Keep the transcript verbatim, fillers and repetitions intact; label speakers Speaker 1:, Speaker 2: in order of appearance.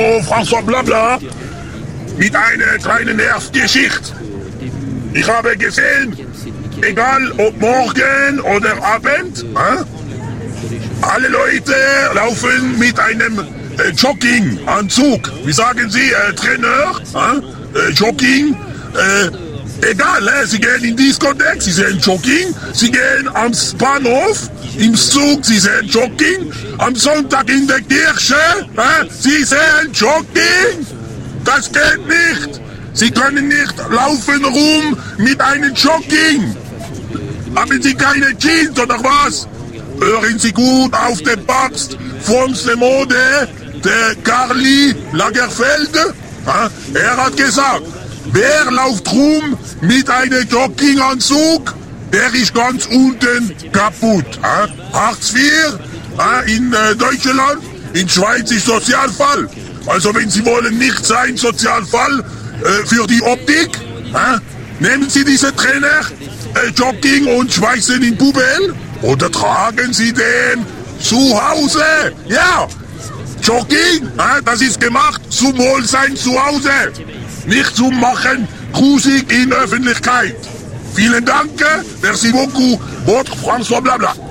Speaker 1: Hallo, François Blabla, mit einer kleinen Nervgeschichte. Ich habe gesehen, egal ob morgen oder Abend, äh, alle Leute laufen mit einem äh, Jogginganzug. Wie sagen Sie, äh, Trainer? Äh, äh, Jogging? Äh, egal, äh, Sie gehen in Diskothek, Sie sehen Jogging. Sie gehen am Bahnhof, im Zug, Sie sehen Jogging. Am Sonntag in der Kirche, äh, Sie sehen Jogging. Das geht nicht. Sie können nicht laufen rum mit einem Jogging. Haben Sie keine Jeans oder was? Hören Sie gut auf den Papst, France Mode, der Karli Lagerfeld. Er hat gesagt, wer läuft rum mit einem Jogginganzug, der ist ganz unten kaputt. Hartz vier in Deutschland, in Schweiz ist Sozialfall. Also wenn Sie wollen nicht sein Sozialfall für die Optik, nehmen Sie diese Trainer Jogging und schweißen in Pubel oder tragen Sie den zu Hause. Ja, Jogging, das ist gemacht zum Wohlsein zu Hause, nicht zum Machen grusig in Öffentlichkeit. Vielen Dank, merci beaucoup, votre François Blabla.